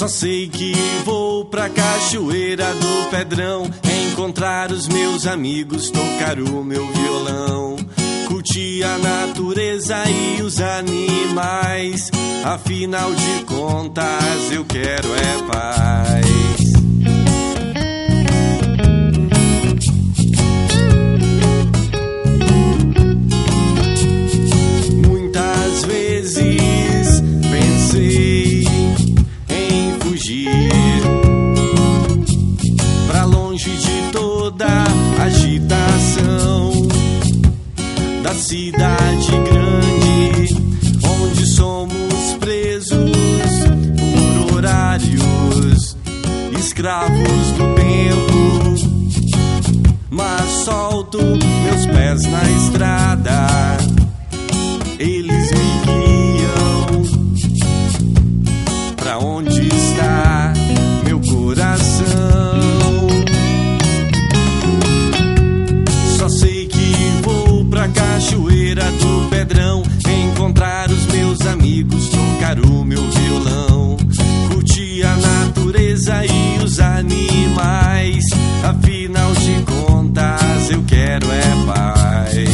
Só sei que vou pra Cachoeira do Pedrão, encontrar os meus amigos, tocar o meu violão, curtir a natureza e os animais. Afinal de contas, eu quero é paz. Muitas vezes pensei em fugir pra longe de toda agitação da cidade grande, onde somos presos por horários, escravos do tempo. Mas solto meus pés na estrada, eles me guiam pra onde está meu coração. Só sei que vou pra Cachoeira do Pedrão, encontrar os meus amigos, tocar o meu violão, curtir a natureza e os animais. Afinal de contas, eu quero é paz.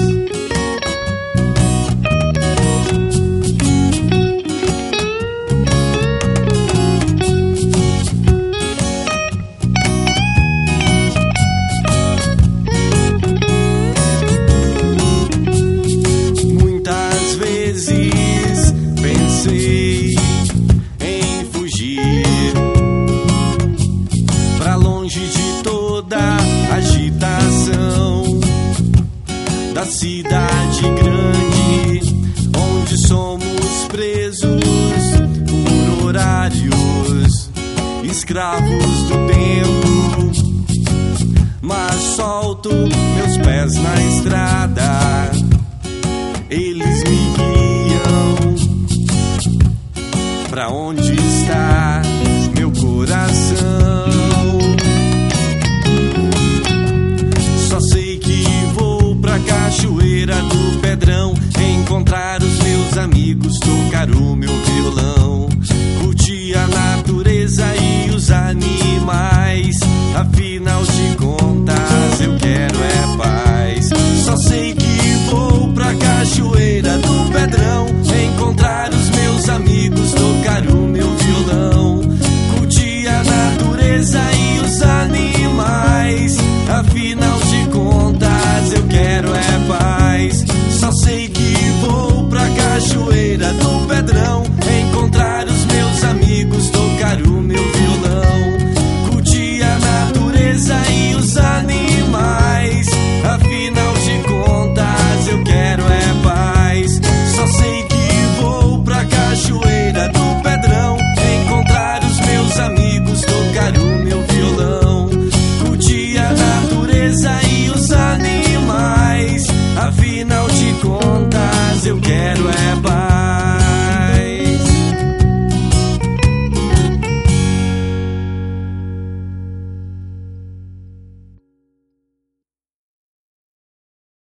Muitas vezes pensei em fugir pra longe de toda agitação da cidade grande, onde somos presos por horários, escravos do tempo. Mas solto meus pés na estrada, eles me guiam pra onde está meu coração. Só sei que vou pra Cachoeira do Pedrão, encontrar os meus amigos, tocar o meu violão, curtir a natureza e os animais. Afinal de contas, eu quero é paz. Só sei que vou pra Cachoeira do Pedrão, encontrar os meus amigos, tocar o meu violão, curtir a natureza e os animais. Afinal de contas, eu quero é paz. Só sei que vou pra Cachoeira do Pedrão, encontrar